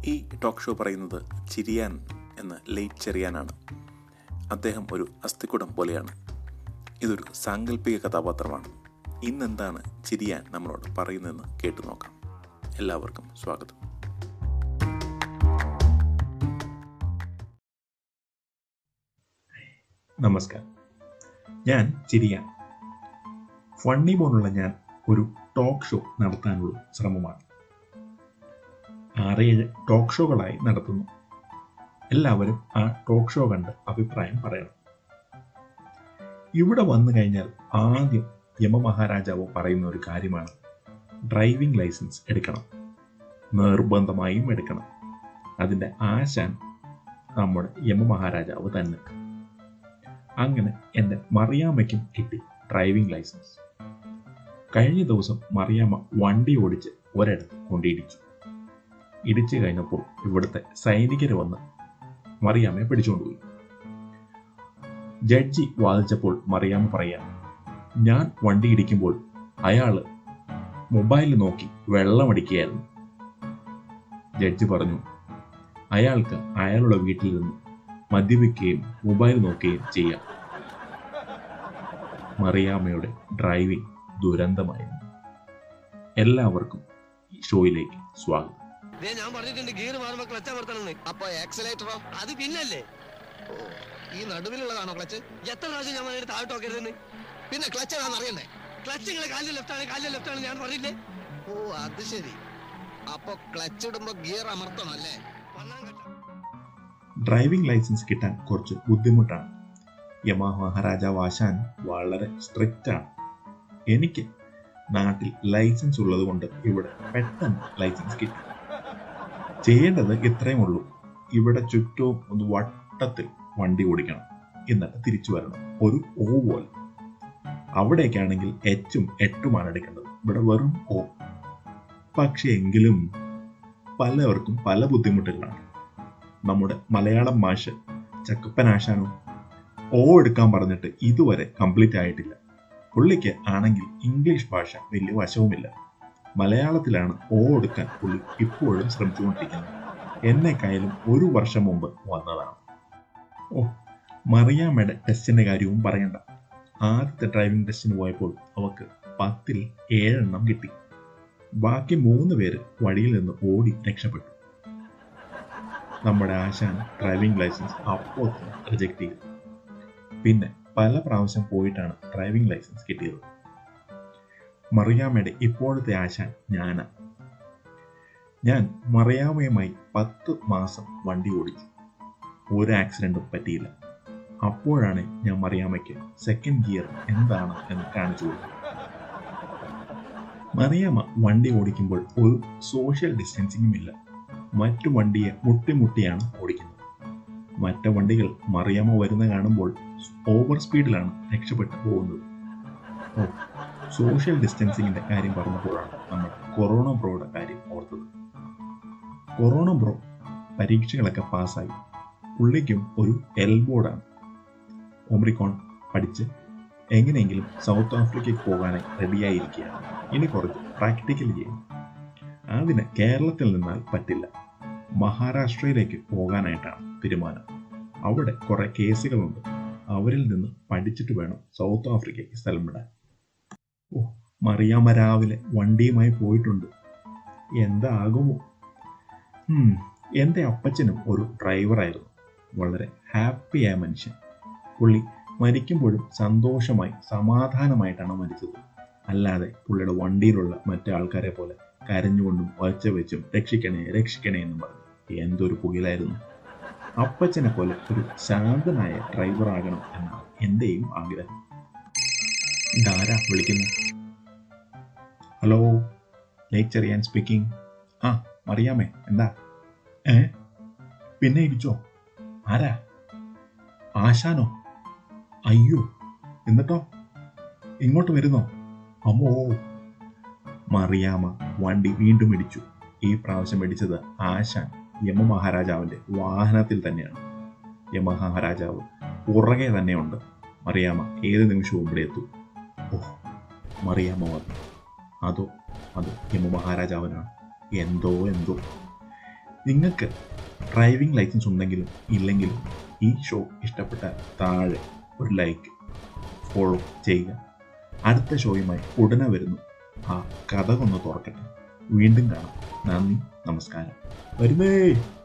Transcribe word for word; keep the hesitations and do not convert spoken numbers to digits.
ഈ talk show പറയുന്നത് ചിരിയാൻ എന്ന ലേറ്റ് ചെറിയാനാണ്. അദ്ദേഹം ഒരു അസ്ഥിക്കുടം പോലെയാണ്. ഇതൊരു സാങ്കല്പിക കഥാപാത്രമാണ്. ഇന്നെന്താണ് ചിരിയാൻ നമ്മളോട് പറയുന്നതെന്ന് കേട്ടു നോക്കാം. എല്ലാവർക്കും സ്വാഗതം. നമസ്കാരം, ഞാൻ ചിരിയാൻ. ഫണ്ണി പോലുള്ള ഞാൻ ഒരു ടോക്ക് ഷോ നടത്താനുള്ള ശ്രമമാണ്. ആറേഴ് ടോക്ക് ഷോകളായി നടത്തുന്നു. എല്ലാവരും ആ ടോക്ക് ഷോ കണ്ട് അഭിപ്രായം പറയണം. ഇവിടെ വന്നു കഴിഞ്ഞാൽ ആദ്യം യമമഹാരാജാവ് പറയുന്ന ഒരു കാര്യമാണ് ഡ്രൈവിംഗ് ലൈസൻസ് എടുക്കണം, നിർബന്ധമായും എടുക്കണം. അതിൻ്റെ ആശാൻ നമ്മുടെ യമമഹാരാജാവ് തന്നെ. അങ്ങനെ എൻ്റെ മറിയാമ്മയ്ക്കും കിട്ടി ഡ്രൈവിംഗ് ലൈസൻസ്. കഴിഞ്ഞ ദിവസം മറിയാമ്മ വണ്ടി ഓടിച്ച് ഒരിടത്ത് കൊണ്ടിടിച്ചു. ഇടിച്ചു കഴിഞ്ഞപ്പോൾ ഇവിടുത്തെ സൈനികർ വന്ന് മറിയാമ്മയെ പിടിച്ചുകൊണ്ടുപോയി. ജഡ്ജി വാദിച്ചപ്പോൾ മറിയാമ്മ പറയാം, ഞാൻ വണ്ടി ഇടിക്കുമ്പോൾ അയാള് മൊബൈൽ നോക്കി വെള്ളമടിക്കുകയായിരുന്നു. ജഡ്ജി പറഞ്ഞു, അയാൾക്ക് അയാളുടെ വീട്ടിൽ നിന്ന് മദ്യപിക്കുകയും മൊബൈൽ നോക്കുകയും ചെയ്യാം. മറിയാമ്മയുടെ ഡ്രൈവിംഗ് ദുരന്തമായിരുന്നു. എല്ലാവർക്കും ഈ ഷോയിലേക്ക് സ്വാഗതം. ഞാൻ പറഞ്ഞിട്ടുണ്ട് ഗിയർ മാറുമ്പോ ക്ലച്ച് അമർത്തണമെന്ന്. അപ്പൊ ആക്സിലേറ്ററോ? അത് പിന്നല്ലേ. ഓ, ഈ നടുവിലുള്ളതാണോ ക്ലച്ച്? എത്ര പ്രാവശ്യം ഞാൻ പറഞ്ഞിട്ട് താഴോട്ട് നോക്കരുതെന്ന്. പിന്നെ ക്ലച്ച് ഏതാണെന്ന് അറിയണ്ടേ? ക്ലച്ച് നിങ്ങളെ കാലിൽ ലെഫ്റ്റ് ആണ്, കാലിൽ ലെഫ്റ്റ് ആണ് ഞാൻ പറഞ്ഞില്ലേ. ഓ, അത് ശരി. അപ്പൊ ക്ലച്ച് ഇടുമ്പോ ഗിയർ അമർത്തണം അല്ലേ? ഡ്രൈവിംഗ് ലൈസൻസ് കിട്ടാൻ കുറച്ച് ബുദ്ധിമുട്ടാണ്. യമമഹാരാജാവ് ആശാൻ വളരെ സ്ട്രിക്റ്റ് ആണ്. എനിക്ക് നാട്ടിൽ ലൈസൻസ് ഉള്ളത് കൊണ്ട് ഇവിടെ പെട്ടെന്ന് ലൈസൻസ് കിട്ടി. ചെയ്യേണ്ടത് ഇത്രയും ഉള്ളൂ. ഇവിടെ ചുറ്റും ഒന്ന് വട്ടത്തിൽ വണ്ടി ഓടിക്കണം, എന്നിട്ട് തിരിച്ചു വരണം. ഒരു ഓ പോലെ. അവിടേക്കാണെങ്കിൽ എച്ചും എട്ടുമാണ് എടുക്കേണ്ടത്. ഇവിടെ വെറും ഓ. പക്ഷെ എങ്കിലും പലവർക്കും പല ബുദ്ധിമുട്ടുകളാണ്. നമ്മുടെ മലയാളം മാഷ് ചക്കപ്പനാശാനോ ഓ എടുക്കാൻ പറഞ്ഞിട്ട് ഇതുവരെ കംപ്ലീറ്റ് ആയിട്ടില്ല. പുള്ളിക്ക് ആണെങ്കിൽ ഇംഗ്ലീഷ് ഭാഷ വലിയ വശവുമില്ല. മലയാളത്തിലാണ് ഓ എടുക്കാൻ പുള്ളി ഇപ്പോഴും ശ്രമിച്ചുകൊണ്ടിരിക്കുന്നത്. എന്നെക്കായാലും ഒരു വർഷം മുമ്പ് വന്നതാണ്. ഓ, മറിയാമ്മയുടെ ടെസ്റ്റിന്റെ കാര്യവും പറയണ്ട. ആദ്യത്തെ ഡ്രൈവിംഗ് ടെസ്റ്റിന് പോയപ്പോൾ അവക്ക് പത്തിൽ ഏഴെണ്ണം കിട്ടി. ബാക്കി മൂന്ന് പേര് വഴിയിൽ നിന്ന് ഓടി രക്ഷപ്പെട്ടു. നമ്മുടെ ആശാൻ ഡ്രൈവിംഗ് ലൈസൻസ് അപ്പോൾ റിജക്ട് ചെയ്തു. പിന്നെ പല പ്രാവശ്യം പോയിട്ടാണ് ഡ്രൈവിംഗ് ലൈസൻസ് കിട്ടിയത്. മറിയാമ്മയുടെ ഇപ്പോഴത്തെ ആശാൻ ഞാനാ. ഞാൻ മറിയാമ്മയുമായി പത്ത് മാസം വണ്ടി ഓടിച്ചു. ഒരു ആക്സിഡന്റും പറ്റിയില്ല. അപ്പോഴാണ് ഞാൻ മറിയാമ്മയ്ക്ക് സെക്കൻഡ് ഗിയർ എന്താണ് എന്ന് കാണിച്ചു കൊടുത്തത്. മറിയാമ്മ വണ്ടി ഓടിക്കുമ്പോൾ ഒരു സോഷ്യൽ ഡിസ്റ്റൻസിങ്ങും ഇല്ല. മറ്റു വണ്ടിയെ മുട്ടിമുട്ടിയാണ് ഓടിക്കുന്നത്. മറ്റു വണ്ടികൾ മറിയാമ്മ വരുന്ന കാണുമ്പോൾ ഓവർ സ്പീഡിലാണ് രക്ഷപ്പെട്ടു പോകുന്നത്. ഓ, സോഷ്യൽ ഡിസ്റ്റൻസിങ്ങിന്റെ കാര്യം പറഞ്ഞപ്പോഴാണ് നമ്മൾ കൊറോണ ബ്രോയുടെ കാര്യം ഓർത്തത്. കൊറോണ ബ്രോ പരീക്ഷകളൊക്കെ പാസ്സായി. പുള്ളിക്കും ഒരു എൽബോർഡാണ്. ഒമ്രിക്കോൺ പഠിച്ച് എങ്ങനെയെങ്കിലും സൗത്ത് ആഫ്രിക്കയ്ക്ക് പോകാനായി റെഡിയായിരിക്കുകയാണ്. ഇനി കുറച്ച് പ്രാക്ടിക്കൽ ചെയ്യും. അതിന് കേരളത്തിൽ നിന്നാൽ പറ്റില്ല. മഹാരാഷ്ട്രയിലേക്ക് പോകാനായിട്ടാണ് തീരുമാനം. അവിടെ കുറെ കേസുകളുണ്ട്. അവരിൽ നിന്ന് പഠിച്ചിട്ട് വേണം സൗത്ത് ആഫ്രിക്കയ്ക്ക് സ്ഥലം വിടാൻ. ഓ, മറിയാമ്മ രാവിലെ വണ്ടിയുമായി പോയിട്ടുണ്ട്. എന്താകുമോ? ഉം എൻ്റെ അപ്പച്ചനും ഒരു ഡ്രൈവറായിരുന്നു. വളരെ ഹാപ്പിയായ മനുഷ്യൻ. പുള്ളി മരിക്കുമ്പോഴും സന്തോഷമായി സമാധാനമായിട്ടാണ് മരിച്ചത്. അല്ലാതെ പുള്ളിയുടെ വണ്ടിയിലുള്ള മറ്റു ആൾക്കാരെ പോലെ കരഞ്ഞുകൊണ്ടും വച്ച വെച്ചും രക്ഷിക്കണേ രക്ഷിക്കണേ എന്നും പറഞ്ഞു. എന്തൊരു പുകിലായിരുന്നു. അപ്പച്ചനെ പോലെ ഒരു ശാന്തനായ ഡ്രൈവർ ആകണം എന്നാണ് എന്റെയും ആഗ്രഹം. ഇതാരാ വിളിക്കുന്നു? Hello, late Cherian speaking. ആ, മറിയാമ്മേ, എന്താ? ഏ, പിന്നെ ഇരിച്ചോ? ആരാ? ആശാനോ? അയ്യോ, എന്നിട്ടോ? ഇങ്ങോട്ട് വരുന്നോ? അമ്മോ. മറിയാമ്മ വണ്ടി വീണ്ടും ഇടിച്ചു. ഈ പ്രാവശ്യം ഇടിച്ചത് ആശാൻ യമമഹാരാജാവിന്റെ വാഹനത്തിൽ തന്നെയാണ്. യമമഹാരാജാവ് പുറകെ തന്നെയുണ്ട്. മറിയാമ്മ ഏത് നിമിഷവും ഇവിടെ എത്തും. ഓഹ്, മറിയാമ്മ വന്നു. അതോ അതോ യമമഹാരാജാവിനാണ്. എന്തോ എന്തോ നിങ്ങൾക്ക് ഡ്രൈവിംഗ് ലൈസൻസ് ഉണ്ടെങ്കിലും ഇല്ലെങ്കിലും ഈ ഷോ ഇഷ്ടപ്പെട്ടാൽ താഴെ ഒരു ലൈക്ക്, ഫോളോ ചെയ്യുക. അടുത്ത ഷോയുമായി ഉടനെ വരുന്നു. ആ കഥ ഒന്ന് തുറക്കട്ടെ. വീണ്ടും കാണാം. നന്ദി, നമസ്കാരം. വരുന്നേ.